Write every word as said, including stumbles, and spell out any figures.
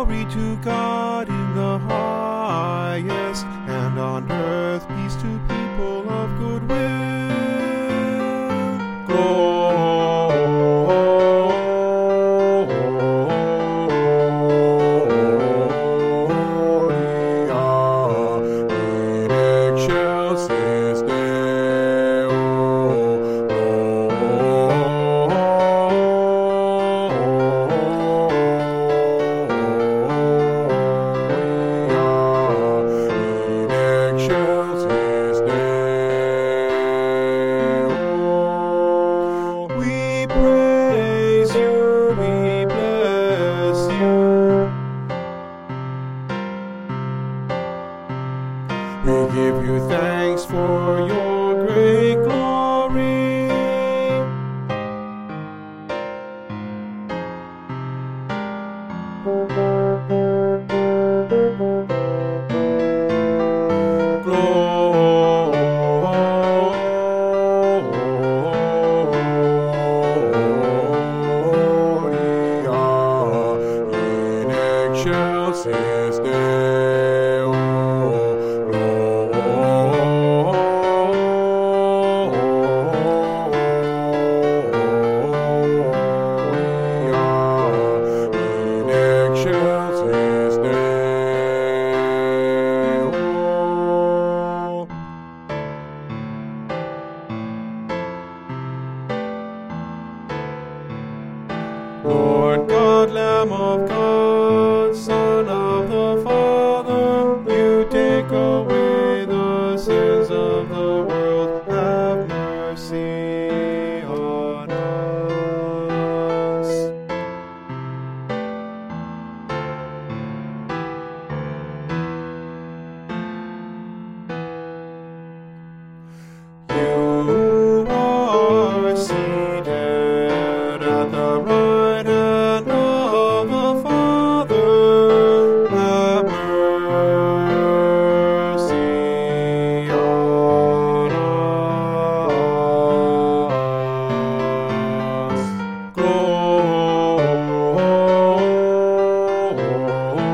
Glory to God in the highest, and on earth peace to people of good will. Gloria in excelsis Deo. We praise you, we bless you. We give you thanks for your great glory. Excelsis Deo. Gloria in excelsis Deo. Lord God, Lamb of God, Son of the Father, you take away the sins of the world. Have mercy on us. You are seated at the right hand of the Father. Have mercy on us. Gloria